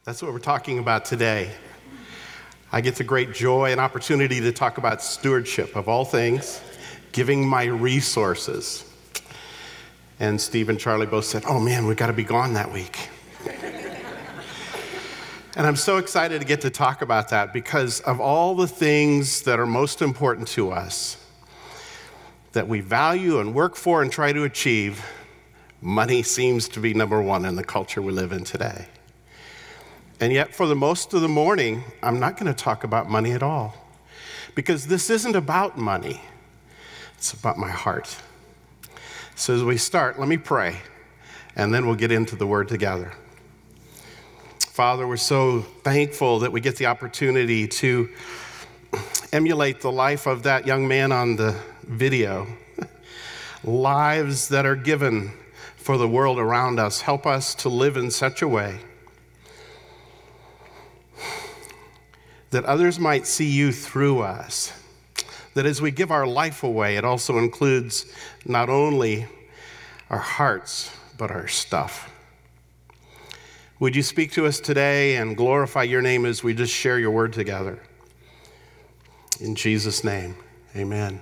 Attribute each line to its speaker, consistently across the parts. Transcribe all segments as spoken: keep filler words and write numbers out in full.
Speaker 1: That's what we're talking about today. I get the great joy and opportunity to talk about stewardship of all things, giving my resources. And Steve and Charlie both said, oh man, we got to be gone that week. And I'm so excited to get to talk about that because of all the things that are most important to us, that we value and work for and try to achieve, money seems to be number one in the culture we live in today. And yet for the most of the morning, I'm not going to talk about money at all because this isn't about money. It's about my heart. So as we start, let me pray, and then we'll get into the word together. Father, we're so thankful that we get the opportunity to emulate the life of that young man on the video. Lives that are given for the world around us. Help us to live in such a way that others might see you through us. That as we give our life away, it also includes not only our hearts, but our stuff. Would you speak to us today and glorify your name as we just share your word together? In Jesus' name, amen.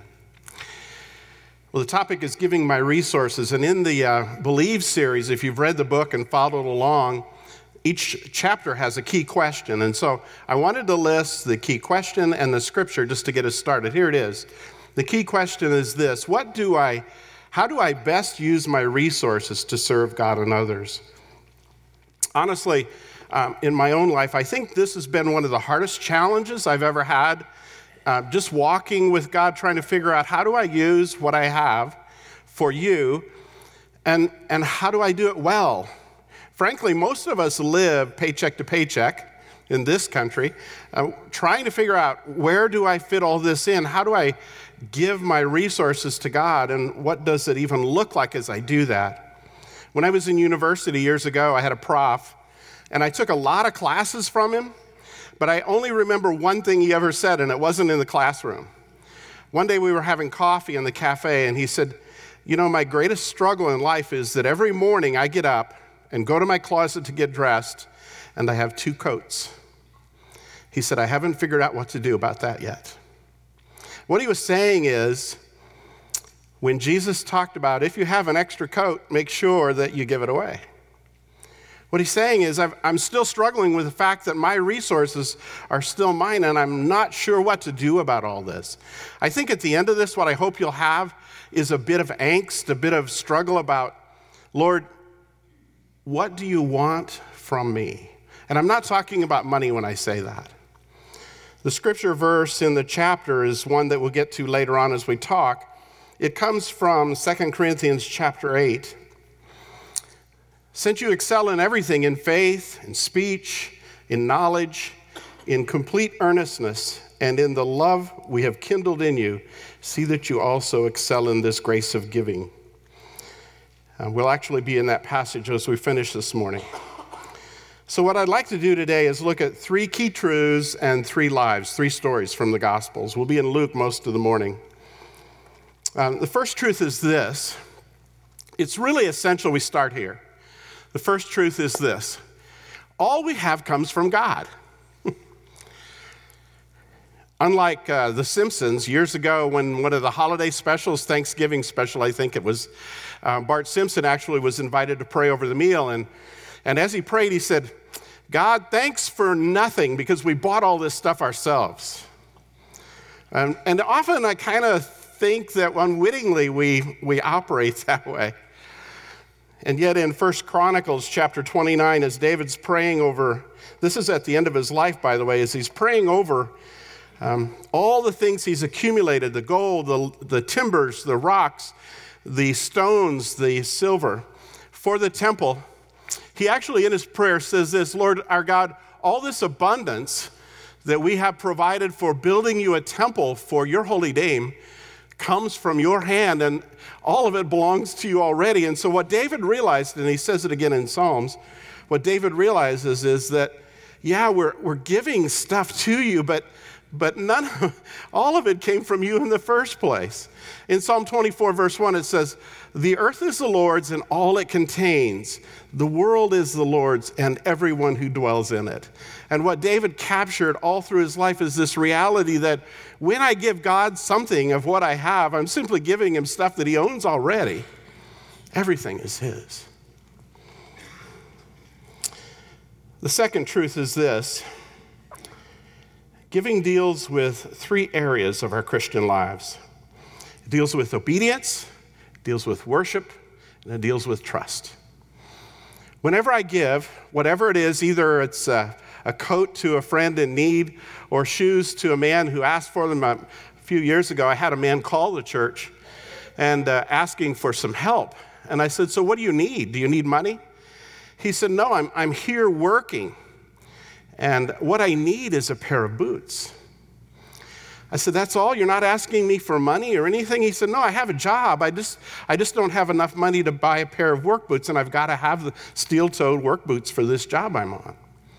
Speaker 1: Well, the topic is giving my resources. And in the uh, Believe series, if you've read the book and followed along, each chapter has a key question. And so I wanted to list the key question and the scripture just to get us started. Here it is. The key question is this: What do I, how do I best use my resources to serve God and others? Honestly, um, in my own life, I think this has been one of the hardest challenges I've ever had. Uh, just walking with God, trying to figure out how do I use what I have for you, and, and how do I do it well? Frankly, most of us live paycheck to paycheck in this country, uh, trying to figure out where do I fit all this in? How do I give my resources to God, and what does it even look like as I do that? When I was in university years ago, I had a prof, and I took a lot of classes from him, but I only remember one thing he ever said, and it wasn't in the classroom. One day we were having coffee in the cafe, and he said, you know, my greatest struggle in life is that every morning I get up and go to my closet to get dressed, and I have two coats. He said, I haven't figured out what to do about that yet. What he was saying is, when Jesus talked about if you have an extra coat, make sure that you give it away. What he's saying is I've, I'm still struggling with the fact that my resources are still mine, and I'm not sure what to do about all this. I think at the end of this, what I hope you'll have is a bit of angst, a bit of struggle about, Lord, what do you want from me? And I'm not talking about money when I say that. The scripture verse in the chapter is one that we'll get to later on as we talk. It comes from Second Corinthians chapter eight. Since you excel in everything, in faith, in speech, in knowledge, in complete earnestness, and in the love we have kindled in you, see that you also excel in this grace of giving. Uh, we'll actually be in that passage as we finish this morning. So what I'd like to do today is look at three key truths and three lives, three stories from the Gospels. We'll be in Luke most of the morning. Um, the first truth is this. It's really essential we start here. The first truth is this. All we have comes from God. Unlike uh, The Simpsons, years ago when one of the holiday specials, Thanksgiving special, I think it was, uh, Bart Simpson actually was invited to pray over the meal. And, and as he prayed, he said, God, thanks for nothing because we bought all this stuff ourselves. Um, and often I kind of think that unwittingly we, we operate that way. And yet in First Chronicles chapter twenty-nine, as David's praying over, this is at the end of his life, by the way, as he's praying over um, all the things he's accumulated, the gold, the, the timbers, the rocks, the stones, the silver, for the temple, he actually in his prayer says this, Lord our God, all this abundance that we have provided for building you a temple for your holy name comes from your hand, and all of it belongs to you already. And so what David realized, and he says it again in Psalms, what David realizes is that, yeah, we're we're giving stuff to you, but but none of, all of it came from you in the first place. In Psalm twenty-four, verse one, it says, "The earth is the Lord's and all it contains. The world is the Lord's and everyone who dwells in it." And what David captured all through his life is this reality that when I give God something of what I have, I'm simply giving him stuff that he owns already. Everything is his. The second truth is this. Giving deals with three areas of our Christian lives. It deals with obedience, it deals with worship, and it deals with trust. Whenever I give, whatever it is, either it's a, a coat to a friend in need or shoes to a man who asked for them a few years ago, I had a man call the church and uh, asking for some help. And I said, "So what do you need? Do you need money?" He said, "No, I'm, I'm here working. And what I need is a pair of boots." I said, "That's all? You're not asking me for money or anything?" He said, "No, I have a job. I just I just don't have enough money to buy a pair of work boots, and I've got to have the steel-toed work boots for this job I'm on."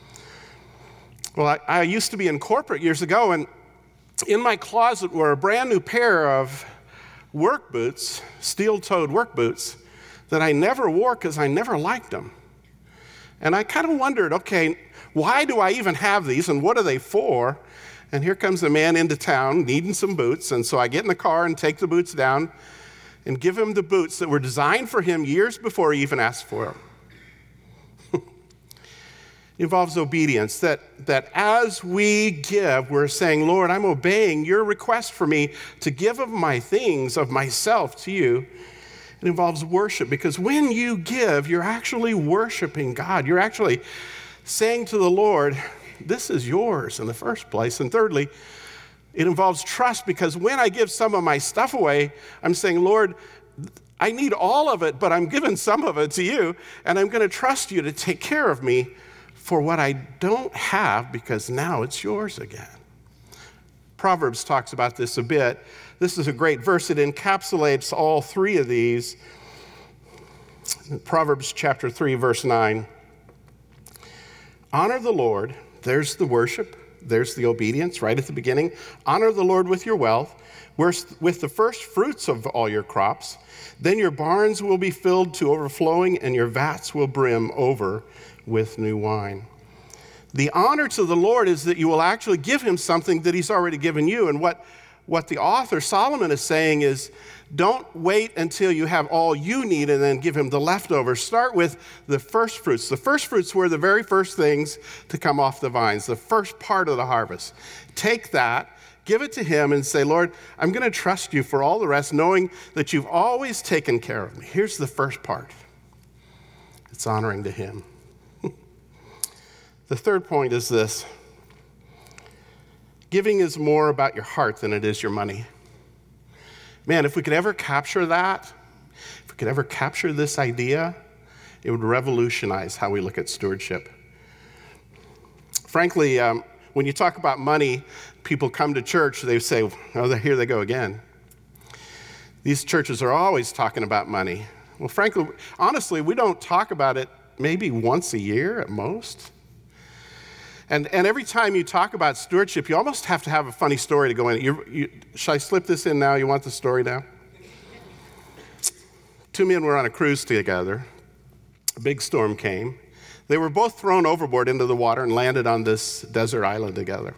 Speaker 1: Well, I, I used to be in corporate years ago, and in my closet were a brand new pair of work boots, steel-toed work boots, that I never wore because I never liked them. And I kind of wondered, okay, why do I even have these and what are they for? And here comes a man into town needing some boots. And so I get in the car and take the boots down and give him the boots that were designed for him years before he even asked for them. It involves obedience, that, that as we give, we're saying, "Lord, I'm obeying your request for me to give of my things, of myself to you." It involves worship, because when you give, you're actually worshiping God. You're actually saying to the Lord, this is yours in the first place. And thirdly, it involves trust, because when I give some of my stuff away, I'm saying, "Lord, I need all of it, but I'm giving some of it to you, and I'm going to trust you to take care of me for what I don't have, because now it's yours again." Proverbs talks about this a bit. This is a great verse. It encapsulates all three of these. Proverbs chapter three, verse nine. "Honor the Lord," there's the worship, there's the obedience right at the beginning. "Honor the Lord with your wealth, with the first fruits of all your crops. Then your barns will be filled to overflowing, and your vats will brim over with new wine." The honor to the Lord is that you will actually give him something that he's already given you. And what, what the author Solomon is saying is, don't wait until you have all you need and then give him the leftovers. Start with the first fruits. The first fruits were the very first things to come off the vines, the first part of the harvest. Take that, give it to him, and say, "Lord, I'm going to trust you for all the rest, knowing that you've always taken care of me." Here's the first part. It's honoring to him. The third point is this. Giving is more about your heart than it is your money. Man, if we could ever capture that, if we could ever capture this idea, it would revolutionize how we look at stewardship. Frankly, um, when you talk about money, people come to church, they say, "Oh, here they go again." These churches are always talking about money. Well, frankly, honestly, we don't talk about it maybe once a year at most. And, and every time you talk about stewardship, you almost have to have a funny story to go in. You, you, should I slip this in now? You want the story now? Two men were on a cruise together. A big storm came. They were both thrown overboard into the water and landed on this desert island together.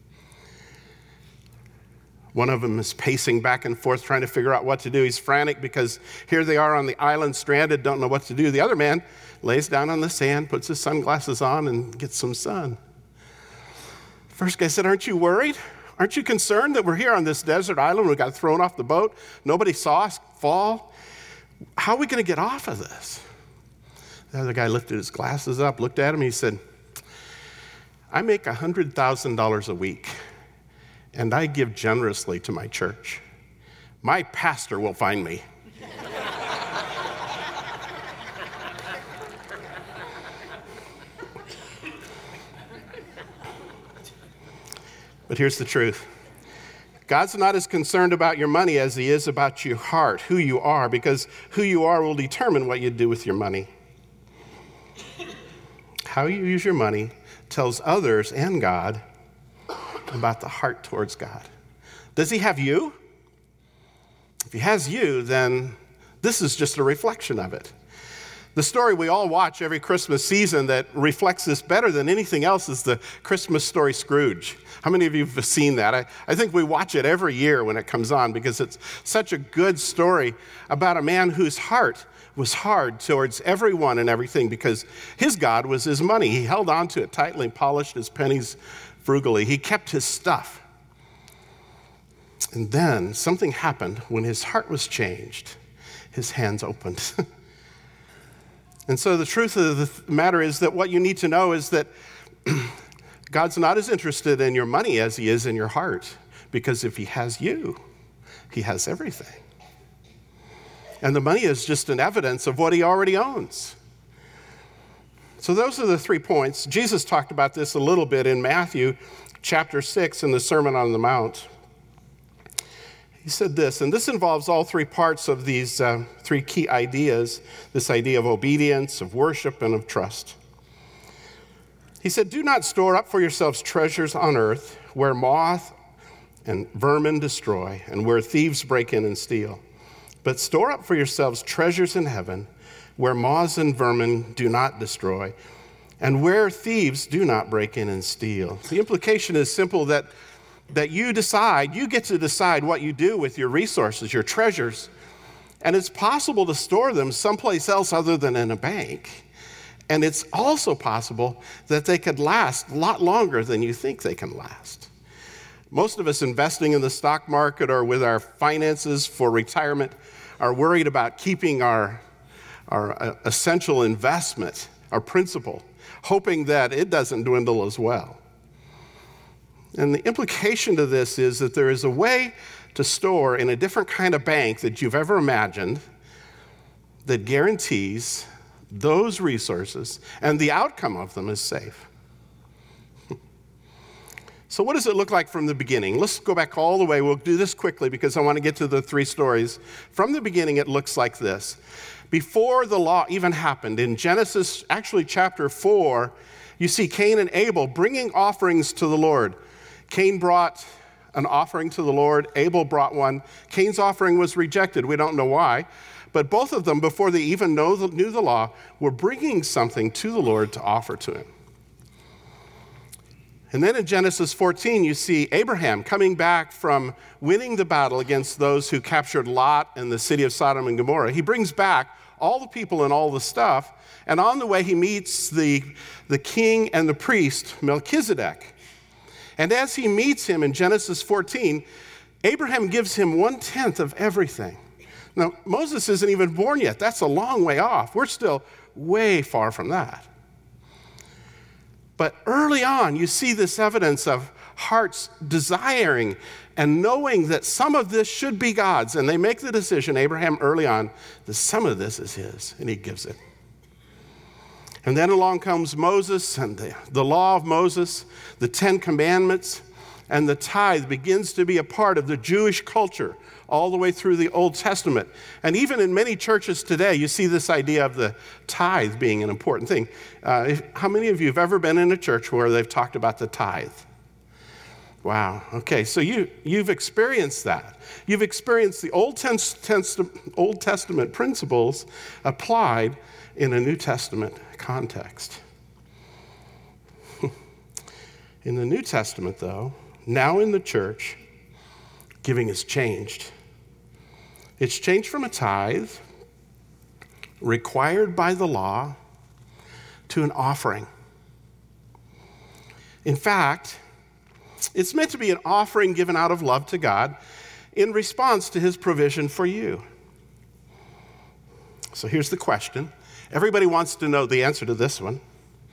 Speaker 1: One of them is pacing back and forth, trying to figure out what to do. He's frantic because here they are on the island, stranded, don't know what to do. The other man lays down on the sand, puts his sunglasses on, and gets some sun. First guy said, "Aren't you worried? Aren't you concerned that we're here on this desert island? We got thrown off the boat. Nobody saw us fall. How are we going to get off of this?" The other guy lifted his glasses up, looked at him, and he said, "I make one hundred thousand dollars a week, and I give generously to my church. My pastor will find me." But here's the truth. God's not as concerned about your money as he is about your heart, who you are, because who you are will determine what you do with your money. How you use your money tells others and God about the heart towards God. Does he have you? If he has you, then this is just a reflection of it. The story we all watch every Christmas season that reflects this better than anything else is the Christmas story Scrooge. How many of you have seen that? I, I think we watch it every year when it comes on because it's such a good story about a man whose heart was hard towards everyone and everything because his God was his money. He held on to it tightly, polished his pennies frugally. He kept his stuff. And then something happened when his heart was changed. His hands opened. And so the truth of the matter is that what you need to know is that God's not as interested in your money as he is in your heart. Because if he has you, he has everything. And the money is just an evidence of what he already owns. So those are the three points. Jesus talked about this a little bit in Matthew chapter six in the Sermon on the Mount. He said this, and this involves all three parts of these uh, three key ideas, this idea of obedience, of worship, and of trust. He said, do not store up for yourselves treasures on earth where moth and vermin destroy and where thieves break in and steal. But store up for yourselves treasures in heaven where moths and vermin do not destroy and where thieves do not break in and steal. The implication is simple that that you decide, you get to decide what you do with your resources, your treasures. And it's possible to store them someplace else other than in a bank. And it's also possible that they could last a lot longer than you think they can last. Most of us investing in the stock market or with our finances for retirement are worried about keeping our, our essential investment, our principal, hoping that it doesn't dwindle as well. And the implication to this is that there is a way to store in a different kind of bank that you've ever imagined that guarantees those resources and the outcome of them is safe. So what does it look like from the beginning? Let's go back all the way. We'll do this quickly because I want to get to the three stories. From the beginning, it looks like this. Before the law even happened, in Genesis, actually chapter four, you see Cain and Abel bringing offerings to the Lord. Cain brought an offering to the Lord. Abel brought one. Cain's offering was rejected. We don't know why. But both of them, before they even know the, knew the law, were bringing something to the Lord to offer to him. And then in Genesis fourteen, you see Abraham coming back from winning the battle against those who captured Lot and the city of Sodom and Gomorrah. He brings back all the people and all the stuff. And on the way, he meets the, the king and the priest, Melchizedek. And as he meets him in Genesis fourteen, Abraham gives him one-tenth of everything. Now, Moses isn't even born yet. That's a long way off. We're still way far from that. But early on, you see this evidence of hearts desiring and knowing that some of this should be God's. And they make the decision, Abraham early on, that some of this is his, and he gives it. And then along comes Moses and the, the law of Moses, the Ten Commandments, and the tithe begins to be a part of the Jewish culture all the way through the Old Testament. And even in many churches today, you see this idea of the tithe being an important thing. Uh, if, how many of you have ever been in a church where they've talked about the tithe? Wow, okay, so you, you've experienced that. You've experienced the Old, Test- Old Testament principles applied in a New Testament context. In the New Testament, though, now in the church, giving has changed. It's changed from a tithe, required by the law, to an offering. In fact, it's meant to be an offering given out of love to God in response to his provision for you. So here's the question. Everybody wants to know the answer to this one.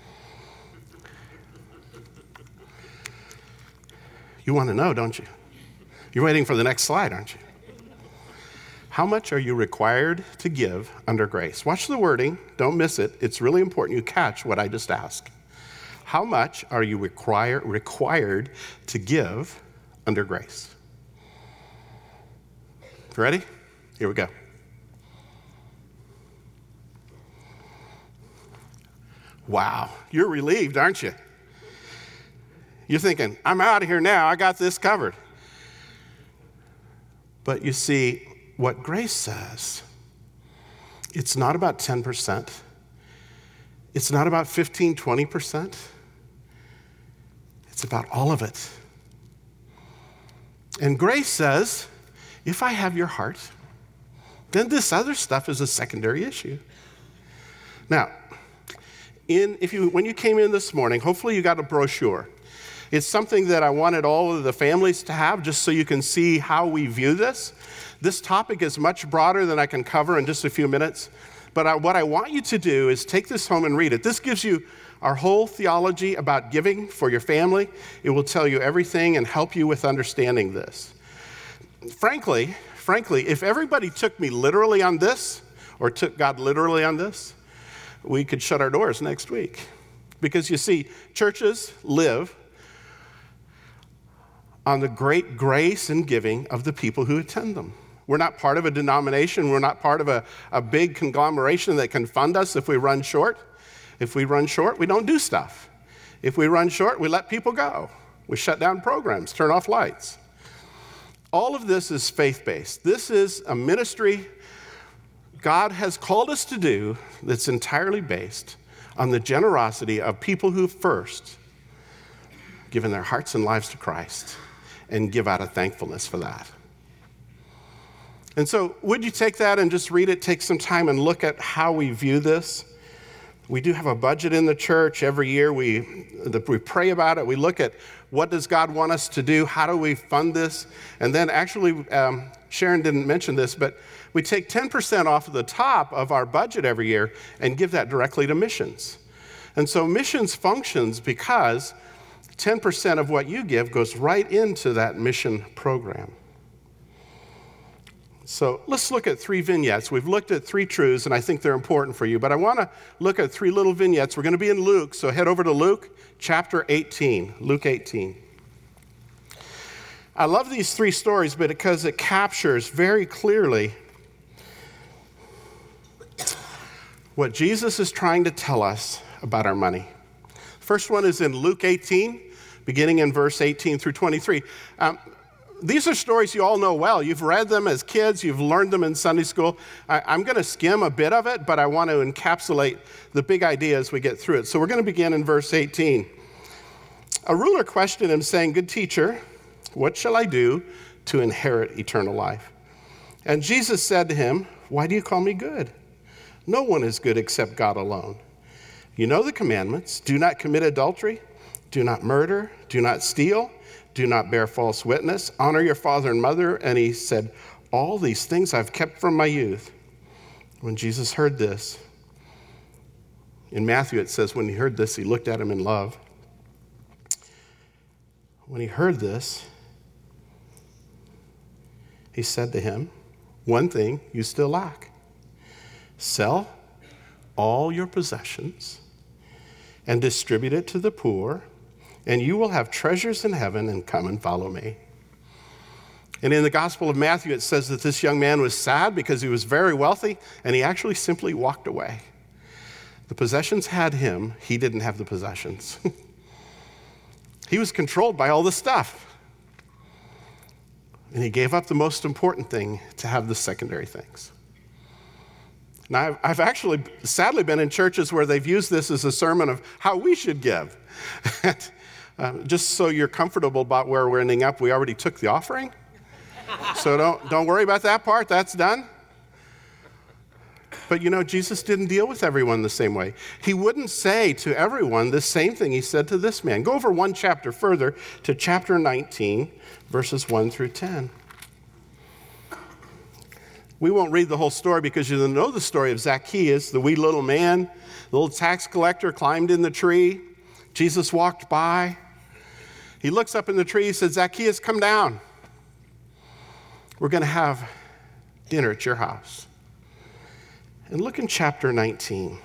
Speaker 1: You want to know, don't you? You're waiting for the next slide, aren't you? How much are you required to give under grace? Watch the wording. Don't miss it. It's really important you catch what I just asked. How much are you require, required to give under grace? Ready? Here we go. Wow, you're relieved, aren't you? You're thinking, I'm out of here now. I got this covered. But you see, what grace says, it's not about ten percent. It's not about fifteen, twenty percent. It's about all of it. And grace says, if I have your heart, then this other stuff is a secondary issue. Now, in if you when you came in this morning, hopefully you got a brochure. It's something that I wanted all of the families to have just so you can see how we view this. This topic is much broader than I can cover in just a few minutes. But I, what I want you to do is take this home and read it. This gives you our whole theology about giving for your family. It will tell you everything and help you with understanding this. Frankly, frankly, if everybody took me literally on this, or took God literally on this, we could shut our doors next week. Because you see, churches live on the great grace and giving of the people who attend them. We're not part of a denomination. We're not part of a, a big conglomeration that can fund us if we run short. If we run short, we don't do stuff. If we run short, we let people go. We shut down programs, turn off lights. All of this is faith-based. This is a ministry God has called us to do that's entirely based on the generosity of people who first given their hearts and lives to Christ and give out of thankfulness for that. And so would you take that and just read it, take some time and look at how we view this? We do have a budget in the church. Every year we, we pray about it. We look at what does God want us to do? How do we fund this? And then actually, um, Sharon didn't mention this, but we take ten percent off of the top of our budget every year and give that directly to missions. And so missions functions because ten percent of what you give goes right into that mission program. So let's look at three vignettes. We've looked at three truths, and I think they're important for you. But I want to look at three little vignettes. We're going to be in Luke, so head over to Luke chapter eighteen. Luke eighteen. I love these three stories because it captures very clearly what Jesus is trying to tell us about our money. First one is in Luke eighteen, beginning in verse eighteen through twenty-three. Um, These are stories you all know well. You've read them as kids. You've learned them in Sunday school. I, I'm going to skim a bit of it, but I want to encapsulate the big idea as we get through it. So we're going to begin in verse eighteen. A ruler questioned him, saying, "Good teacher, what shall I do to inherit eternal life?" And Jesus said to him, "Why do you call me good? No one is good except God alone. You know the commandments. Do not commit adultery. Do not murder. Do not steal. Do not bear false witness. Honor your father and mother." And he said, "All these things I've kept from my youth." When Jesus heard this, in Matthew it says, when he heard this, he looked at him in love. When he heard this, he said to him, "One thing you still lack. Sell all your possessions and distribute it to the poor, and you will have treasures in heaven, and come and follow me." And in the Gospel of Matthew, it says that this young man was sad because he was very wealthy, and he actually simply walked away. The possessions had him. He didn't have the possessions. He was controlled by all the stuff. And he gave up the most important thing to have the secondary things. Now, I've, I've actually sadly been in churches where they've used this as a sermon of how we should give. Uh, just so you're comfortable about where we're ending up, we already took the offering. So don't, don't worry about that part. That's done. But you know, Jesus didn't deal with everyone the same way. He wouldn't say to everyone the same thing he said to this man. Go over one chapter further to chapter nineteen, verses one through ten. We won't read the whole story because you know the story of Zacchaeus, the wee little man, the little tax collector climbed in the tree. Jesus walked by. He looks up in the tree, he said, "Zacchaeus, come down. We're going to have dinner at your house." And look in chapter nineteen,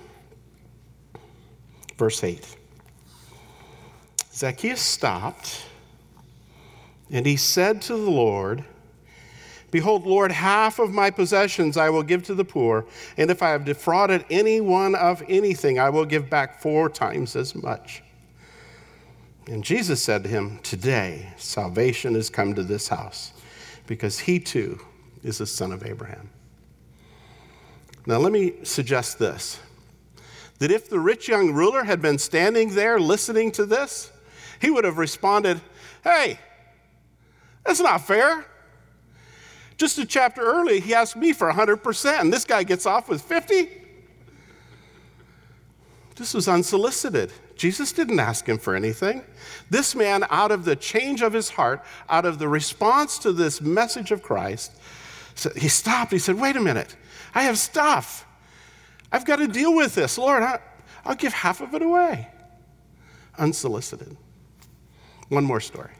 Speaker 1: verse eight. Zacchaeus stopped, and he said to the Lord, "Behold, Lord, half of my possessions I will give to the poor, and if I have defrauded anyone of anything, I will give back four times as much." And Jesus said to him, "Today salvation has come to this house, because he too is a son of Abraham." Now let me suggest this, that if the rich young ruler had been standing there listening to this, he would have responded, "Hey, that's not fair. Just a chapter earlier, he asked me for one hundred percent, and this guy gets off with fifty? This was unsolicited. Jesus didn't ask him for anything. This man, out of the change of his heart, out of the response to this message of Christ, he stopped. He said, "Wait a minute. I have stuff. I've got to deal with this. Lord, I, I'll give half of it away." Unsolicited. One more story.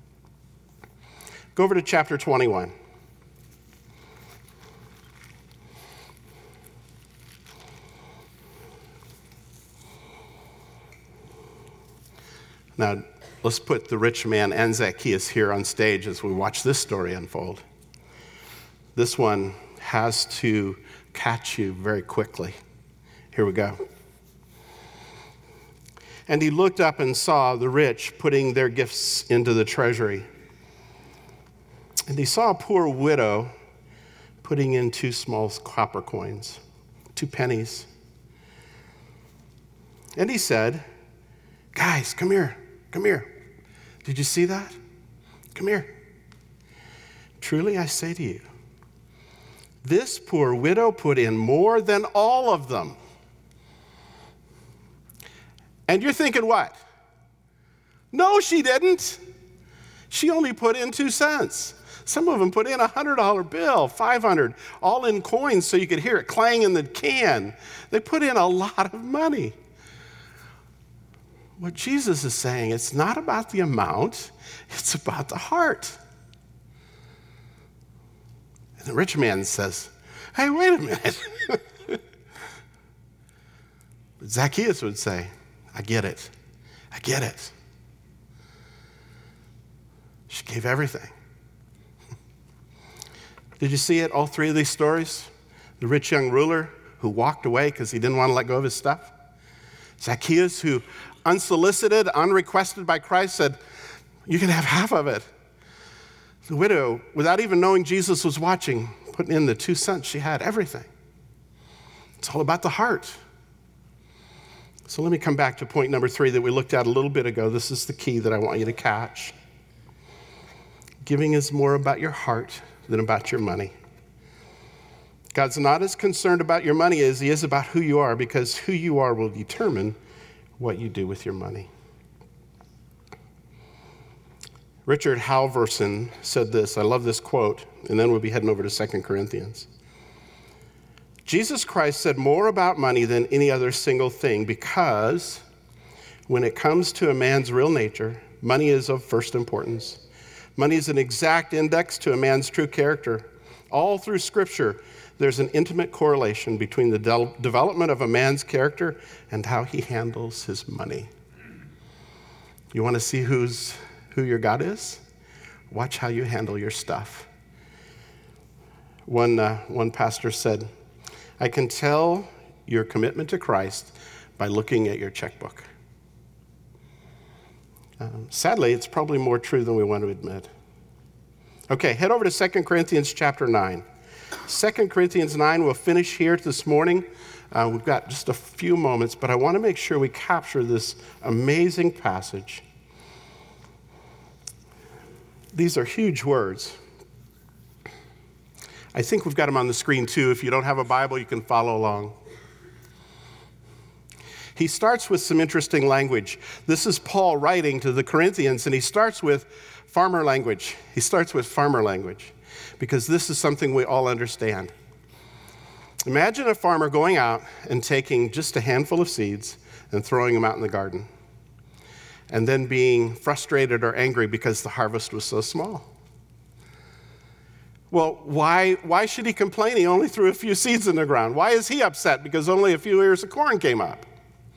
Speaker 1: Go over to chapter twenty-one. Now, let's put the rich man and Zacchaeus here on stage as we watch this story unfold. This one has to catch you very quickly. Here we go. "And he looked up and saw the rich putting their gifts into the treasury. And he saw a poor widow putting in two small copper coins, two pennies. And he said, 'Guys, come here, come here. Did you see that? Come here. Truly I say to you, this poor widow put in more than all of them.'" And you're thinking what? No, she didn't. She only put in two cents. Some of them put in a one hundred dollar bill, five hundred, all in coins so you could hear it clang in the can. They put in a lot of money. What Jesus is saying, it's not about the amount, it's about the heart. And the rich man says, "Hey, wait a minute." But Zacchaeus would say, "I get it. I get it." She gave everything. Did you see it, all three of these stories? The rich young ruler who walked away because he didn't want to let go of his stuff. Zacchaeus, who unsolicited, unrequested by Christ, said, "You can have half of it." The widow, without even knowing Jesus was watching, putting in the two cents she had, everything. It's all about the heart. So let me come back to point number three that we looked at a little bit ago. This is the key that I want you to catch. Giving is more about your heart than about your money. God's not as concerned about your money as he is about who you are, because who you are will determine what you do with your money. Richard Halverson said this. I love this quote, and then we'll be heading over to Second Corinthians. Jesus Christ said more about money than any other single thing, because when it comes to a man's real nature, money is of first importance. Money is an exact index to a man's true character. All through Scripture, there's an intimate correlation between the de- development of a man's character and how he handles his money. You want to see who's who your God is? Watch how you handle your stuff. One, uh, one pastor said, "I can tell your commitment to Christ by looking at your checkbook." Um, sadly, it's probably more true than we want to admit. Okay, head over to Second Corinthians chapter nine. Second Corinthians nine, we'll finish here this morning. Uh, we've got just a few moments, but I want to make sure we capture this amazing passage. These are huge words. I think we've got them on the screen too. If you don't have a Bible, you can follow along. He starts with some interesting language. This is Paul writing to the Corinthians, and he starts with farmer language. He starts with farmer language because this is something we all understand. Imagine a farmer going out and taking just a handful of seeds and throwing them out in the garden, and then being frustrated or angry because the harvest was so small. Well, why, why should he complain? He only threw a few seeds in the ground. Why is he upset because only a few ears of corn came up?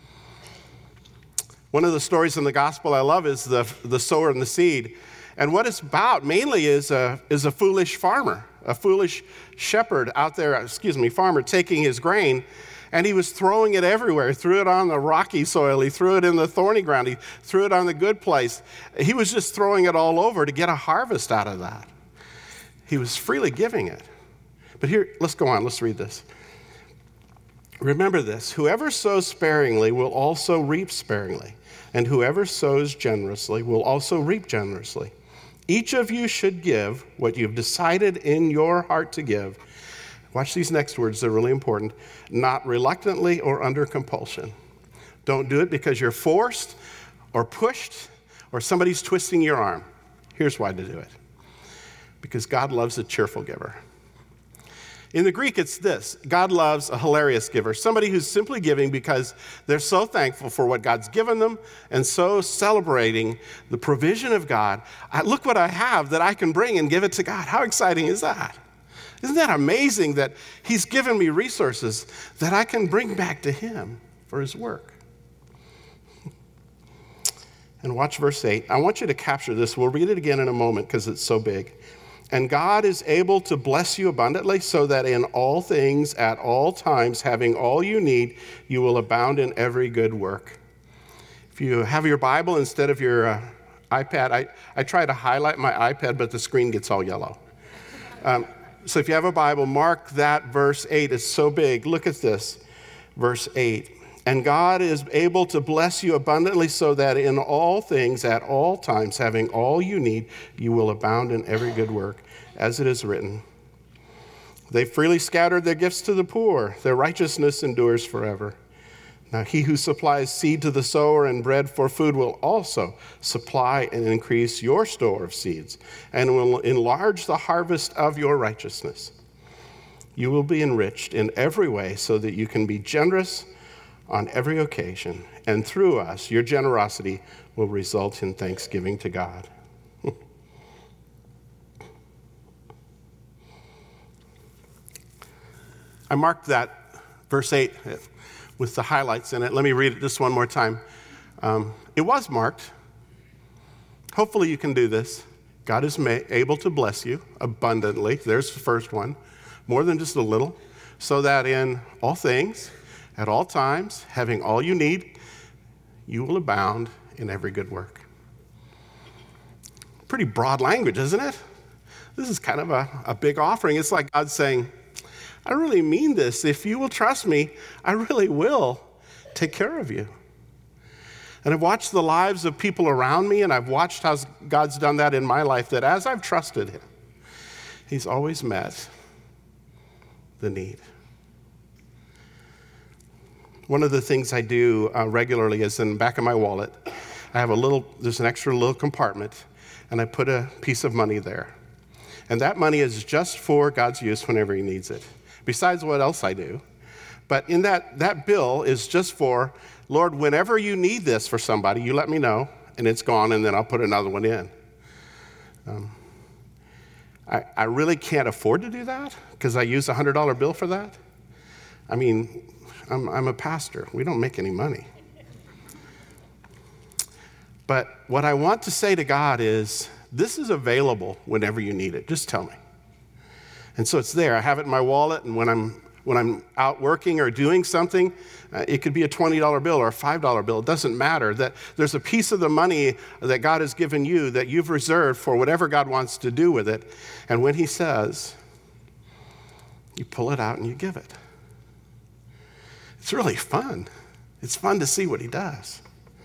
Speaker 1: One of the stories in the gospel I love is the, the sower and the seed. And what it's about mainly is a, is a foolish farmer, a foolish shepherd out there, excuse me, farmer taking his grain And he was throwing it everywhere. He threw it on the rocky soil. He threw it in the thorny ground. He threw it on the good place. He was just throwing it all over to get a harvest out of that. He was freely giving it. But here, let's go on. Let's read this. Remember this. Whoever sows sparingly will also reap sparingly. And whoever sows generously will also reap generously. Each of you should give what you've decided in your heart to give. Watch these next words, they're really important. Not reluctantly or under compulsion. Don't do it because you're forced or pushed or somebody's twisting your arm. Here's why to do it. Because God loves a cheerful giver. In the Greek, it's this. God loves a hilarious giver, somebody who's simply giving because they're so thankful for what God's given them and so celebrating the provision of God. I, look what I have that I can bring and give it to God. How exciting is that? Isn't that amazing that he's given me resources that I can bring back to him for his work? And watch verse eight. I want you to capture this. We'll read it again in a moment because it's so big. And God is able to bless you abundantly so that in all things, at all times, having all you need, you will abound in every good work. If you have your Bible instead of your uh, iPad, I, I try to highlight my iPad, but the screen gets all yellow. Um, So if you have a Bible, mark that verse eight. It's so big. Look at this, verse eight. And God is able to bless you abundantly so that in all things, at all times, having all you need, you will abound in every good work, as it is written. They freely scattered their gifts to the poor. Their righteousness endures forever. Now he who supplies seed to the sower and bread for food will also supply and increase your store of seeds and will enlarge the harvest of your righteousness. You will be enriched in every way so that you can be generous on every occasion. And through us, your generosity will result in thanksgiving to God. I marked that verse eight with the highlights in it. Let me read it just one more time. Um, it was marked. Hopefully you can do this. God is ma- able to bless you abundantly. There's the first one. More than just a little. So that in all things, at all times, having all you need, you will abound in every good work. Pretty broad language, isn't it? This is kind of a, a big offering. It's like God saying, I really mean this. If you will trust me, I really will take care of you. And I've watched the lives of people around me, and I've watched how God's done that in my life, that as I've trusted him, he's always met the need. One of the things I do uh, regularly is in the back of my wallet, I have a little, there's an extra little compartment, and I put a piece of money there. And that money is just for God's use whenever he needs it. Besides what else I do. But in that, that bill is just for, Lord, whenever you need this for somebody, you let me know, and it's gone, and then I'll put another one in. Um, I, I really can't afford to do that because I use a one hundred dollar bill for that. I mean, I'm, I'm a pastor. We don't make any money. But what I want to say to God is, this is available whenever you need it. Just tell me. And so it's there. I have it in my wallet, and when I'm when I'm out working or doing something, uh, it could be a twenty dollar bill or a five dollar bill. It doesn't matter. That there's a piece of the money that God has given you that you've reserved for whatever God wants to do with it. And when he says, you pull it out and you give it. It's really fun. It's fun to see what he does.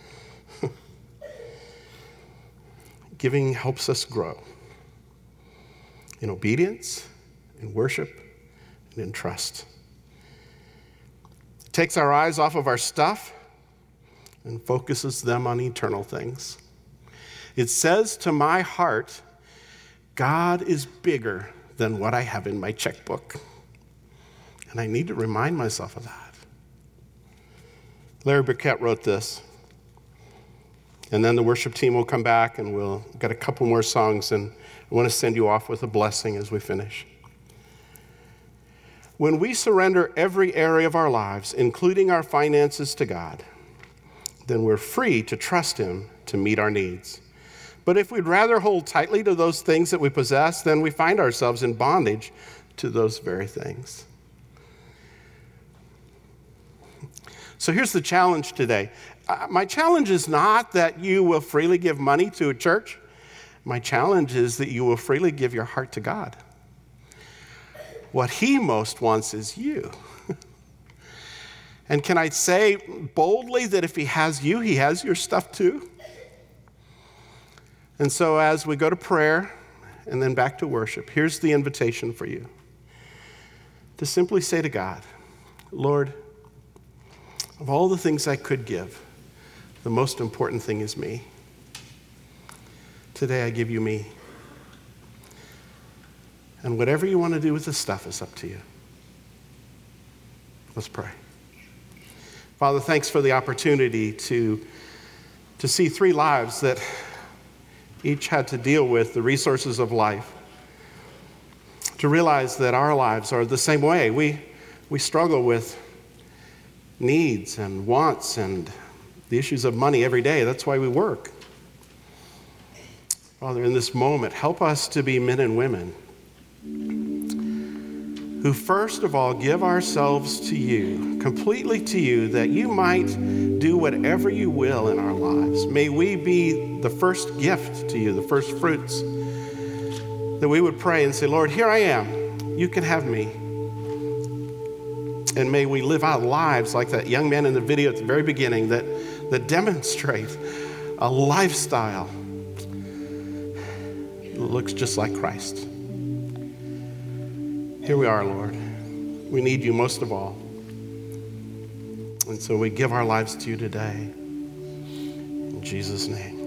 Speaker 1: Giving helps us grow in obedience, in worship, and in trust. It takes our eyes off of our stuff and focuses them on eternal things. It says to my heart, God is bigger than what I have in my checkbook. And I need to remind myself of that. Larry Burkett wrote this. And then the worship team will come back and we'll get a couple more songs, and I want to send you off with a blessing as we finish. When we surrender every area of our lives, including our finances, to God, then we're free to trust him to meet our needs. But if we'd rather hold tightly to those things that we possess, then we find ourselves in bondage to those very things. So here's the challenge today. Uh, my challenge is not that you will freely give money to a church. My challenge is that you will freely give your heart to God. What he most wants is you. And can I say boldly that if he has you, he has your stuff too? And so as we go to prayer and then back to worship, here's the invitation for you. To simply say to God, Lord, of all the things I could give, the most important thing is me. Today I give you me. And whatever you want to do with this stuff is up to you. Let's pray. Father, thanks for the opportunity to, to see three lives that each had to deal with the resources of life. To realize that our lives are the same way. We, we struggle with needs and wants and the issues of money every day. That's why we work. Father, in this moment, help us to be men and women who first of all give ourselves to you, completely to you, that you might do whatever you will in our lives. May we be the first gift to you, the first fruits, that we would pray and say, Lord, here I am. You can have me. And may we live out lives like that young man in the video at the very beginning that, that demonstrate a lifestyle that looks just like Christ. Here we are, Lord. We need you most of all. And so we give our lives to you today. In Jesus' name.